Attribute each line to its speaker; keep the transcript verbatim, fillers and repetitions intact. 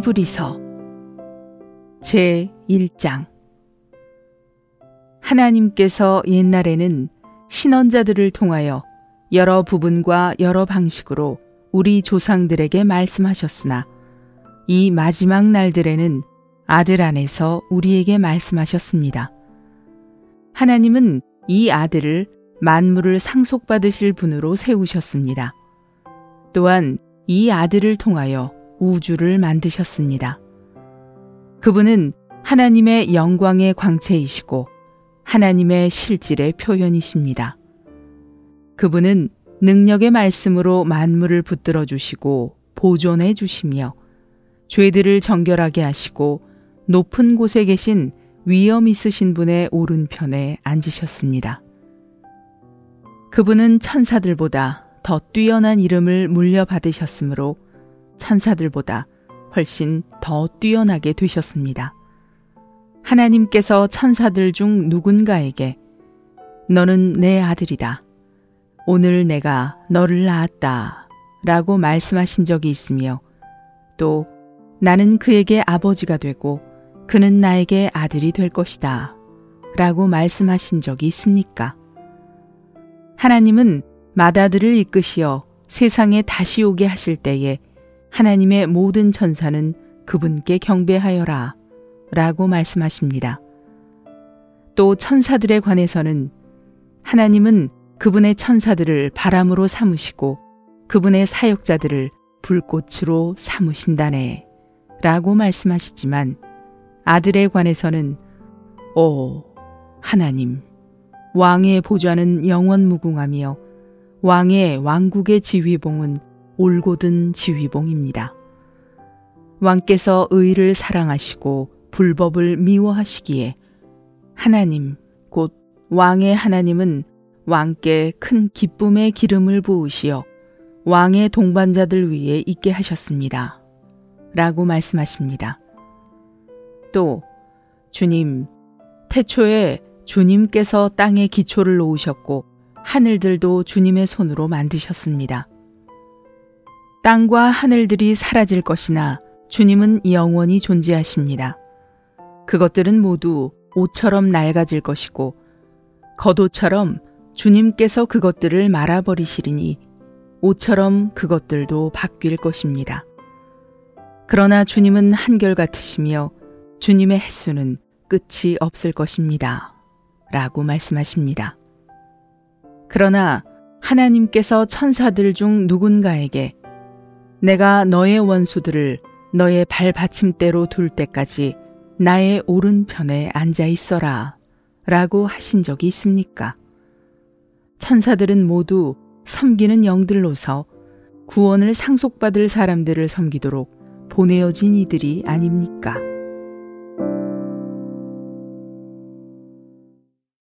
Speaker 1: 히브리서 제일 장. 하나님께서 옛날에는 신언자들을 통하여 여러 부분과 여러 방식으로 우리 조상들에게 말씀하셨으나 이 마지막 날들에는 아들 안에서 우리에게 말씀하셨습니다. 하나님은 이 아들을 만물을 상속받으실 분으로 세우셨습니다. 또한 이 아들을 통하여 우주를 만드셨습니다. 그분은 하나님의 영광의 광채이시고 하나님의 실질의 표현이십니다. 그분은 능력의 말씀으로 만물을 붙들어 주시고 보존해 주시며 죄들을 정결하게 하시고 높은 곳에 계신 위엄 있으신 분의 오른편에 앉으셨습니다. 그분은 천사들보다 더 뛰어난 이름을 물려받으셨으므로 천사들보다 훨씬 더 뛰어나게 되셨습니다. 하나님께서 천사들 중 누군가에게 너는 내 아들이다. 오늘 내가 너를 낳았다. 라고 말씀하신 적이 있으며 또 나는 그에게 아버지가 되고 그는 나에게 아들이 될 것이다. 라고 말씀하신 적이 있습니까? 하나님은 맏아들을 이끄시어 세상에 다시 오게 하실 때에 하나님의 모든 천사는 그분께 경배하여라. 라고 말씀하십니다. 또 천사들에 관해서는 하나님은 그분의 천사들을 바람으로 삼으시고 그분의 사역자들을 불꽃으로 삼으신다네. 라고 말씀하시지만 아들에 관해서는 오 하나님 왕의 보좌는 영원 무궁하며 왕의 왕국의 지휘봉은 올곧은 지휘봉입니다. 왕께서 의를 사랑하시고 불법을 미워하시기에 하나님 곧 왕의 하나님은 왕께 큰 기쁨의 기름을 부으시어 왕의 동반자들 위에 있게 하셨습니다. 라고 말씀하십니다. 또 주님, 태초에 주님께서 땅에 기초를 놓으셨고 하늘들도 주님의 손으로 만드셨습니다. 땅과 하늘들이 사라질 것이나 주님은 영원히 존재하십니다. 그것들은 모두 옷처럼 낡아질 것이고 겉옷처럼 주님께서 그것들을 말아버리시리니 옷처럼 그것들도 바뀔 것입니다. 그러나 주님은 한결같으시며 주님의 횟수는 끝이 없을 것입니다. 라고 말씀하십니다. 그러나 하나님께서 천사들 중 누군가에게 내가 너의 원수들을 너의 발받침대로 둘 때까지 나의 오른편에 앉아 있어라. 라고 하신 적이 있습니까? 천사들은 모두 섬기는 영들로서 구원을 상속받을 사람들을 섬기도록 보내어진 이들이 아닙니까?